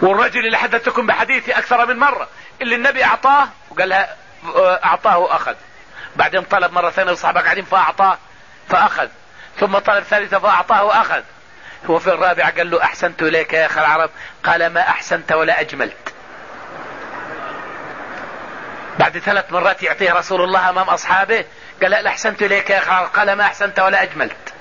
والرجل اللي حدثتكم بحديثي اكثر من مرة اللي النبي اعطاه وقال اعطاه واخذ، بعدين طلب مرة ثانية الصحابة قاعدين فاعطاه فاخذ، ثم طلب ثالثة فاعطاه واخذ، هو في الرابعة قال له احسنت اليك يا اخي العرب، قال ما احسنت ولا اجملت. بعد 3 مرات يعطيه رسول الله امام اصحابه قال لا احسنت اليك يا اخي العرب، قال ما احسنت ولا اجملت.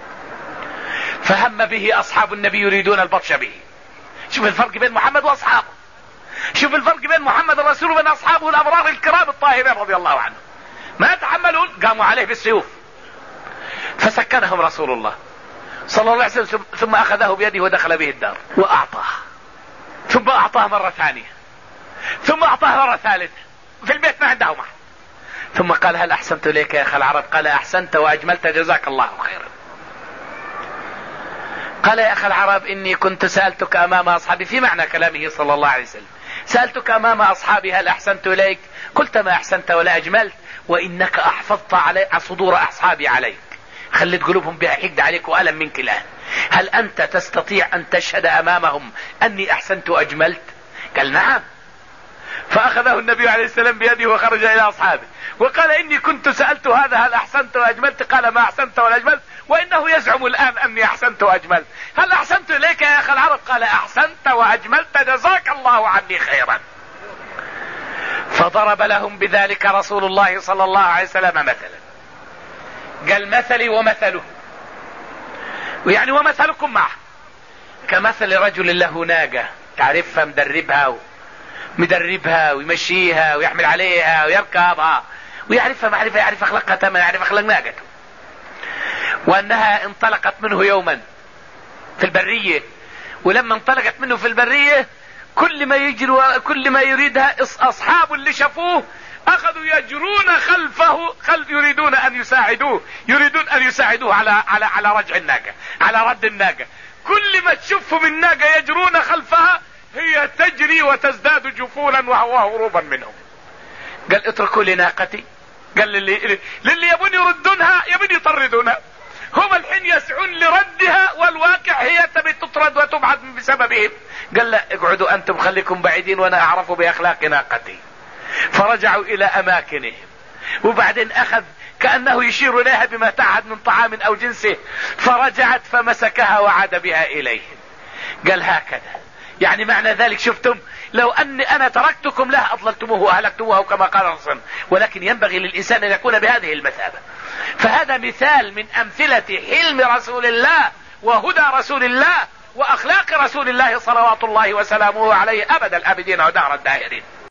فهم به اصحاب النبي يريدون البطش به. شوف الفرق بين محمد واصحابه، شوف الفرق بين محمد الرسول وبين اصحابه الابرار الكرام الطاهرين رضي الله عنهم، ما تحملون قاموا عليه بالسيوف، فسكنهم رسول الله صلى الله عليه وسلم، ثم اخذه بيده ودخل به الدار واعطاه، ثم اعطاه مرة ثانية، ثم اعطاه مرة ثالثة، في البيت ما عنده معه، ثم قال هل احسنت اليك يا اخي العرب؟ قال احسنت واجملت جزاك الله خيرا. قال يا اخي العرب اني كنت سألتك امام اصحابي، في معنى كلامه صلى الله عليه وسلم، سألتك امام اصحابي هل احسنت اليك؟ قلت ما احسنت ولا اجملت، وانك احفظت علي صدور اصحابي عليك، خليت قلوبهم بها حقد عليك والم منك الان، هل انت تستطيع ان تشهد امامهم اني احسنت واجملت؟ قال نعم. فاخذه النبي عليه السلام بيده وخرج الى اصحابه وقال اني كنت سألت هذا هل احسنت واجملت؟ قال ما احسنت ولا اجملت، وانه يزعم الان اني احسنت واجملت، هل احسنت اليك يا اخي العرب؟ قال احسنت واجملت جزاك الله عني خيرا. فضرب لهم بذلك رسول الله صلى الله عليه وسلم مثلا، قال مثلي ومثله، ويعني ومثلكم معه كمثل رجل له ناقة تعرفها مدربها ويمشيها ويحمل عليها ويركبها ويعرفها معرفة، يعرف اخلاقها تماما، يعرف اخلاق ناقته، وانها انطلقت منه يوما في البرية، ولما انطلقت منه في البرية كل ما يجري وكل ما يريدها اصحاب اللي شافوه اخذوا يجرون خلفه يريدون ان يساعدوه على رجع الناقة، على رد الناقة، كل ما تشوفهم الناقة يجرون خلفها هي تجري وتزداد جفولا وهو هروبا منهم. قال اتركوا لي ناقتي، قال للي يبون يردونها يبون يطردونها، هم الحين يسعون لردها والواقع هي تبي تطرد وتبعد بسببهم. قال لا اقعدوا انتم خليكم بعيدين وانا اعرف باخلاق ناقتي. فرجعوا الى اماكنهم، وبعدين اخذ كأنه يشير اليها بما تعهد من طعام او جنسه، فرجعت فمسكها وعاد بها اليهم. قال هكذا يعني معنى ذلك شفتم لو اني انا تركتكم له اضللتموه واهلكتموه كما قال الرسول، ولكن ينبغي للانسان ان يكون بهذه المثابة. فهذا مثال من امثلة حلم رسول الله وهدى رسول الله واخلاق رسول الله صلوات الله وسلامه عليه ابد الابدين ودهر الدائرين.